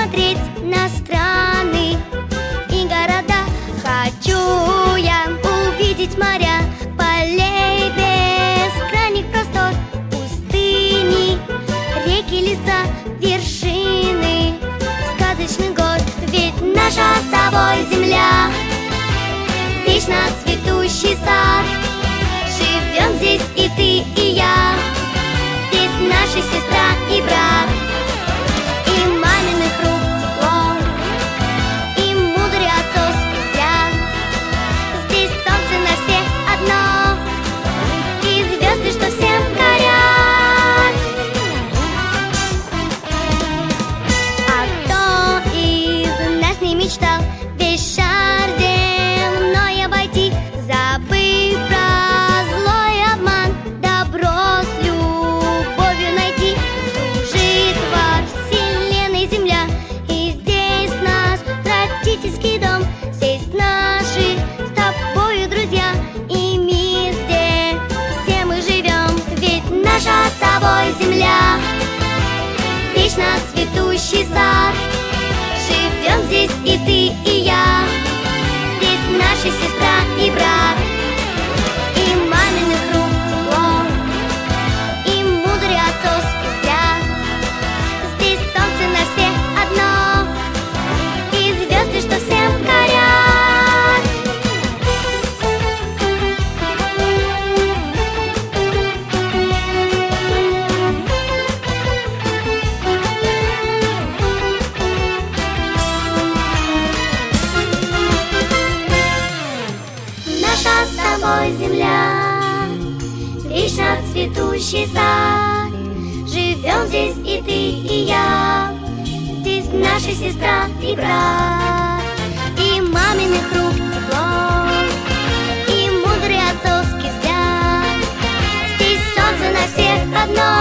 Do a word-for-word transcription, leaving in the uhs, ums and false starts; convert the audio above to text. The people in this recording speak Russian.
посмотреть на страны и города. Хочу я увидеть моря, полей, бескрайних простор, пустыни, реки, леса, вершины сказочных гор. Ведь наша с тобой земля — вечно цветущий сад. Живем здесь и ты, и я, здесь наша сестра и брат. И маминых рук тепло, и мудрый отцовский взгляд. Здесь солнце на всех одно, и звезды, что всем горят. А кто из нас не мечтал весь шар земной обойти, забыв про злой обман, добро с любовью найти? Кружит во вселенной земля, и здесь наш родительский дом. Здесь наши с тобою друзья и мир, где все мы живем. Ведь наша с тобой земля — вечно цветущий сад. Живем здесь и ты, и я, здесь наша сестра и брат. И маминых рук тепло, и мудрый отцовский взгляд. Здесь солнце на всех одно, и звезды, что всем горят. Наша с тобой земля — вечно цветущий сад. Живем здесь и ты, и я, здесь наша сестра и брат. И маминых рук тепло, и мудрый отцовский взгляд. Здесь солнце на всех одно,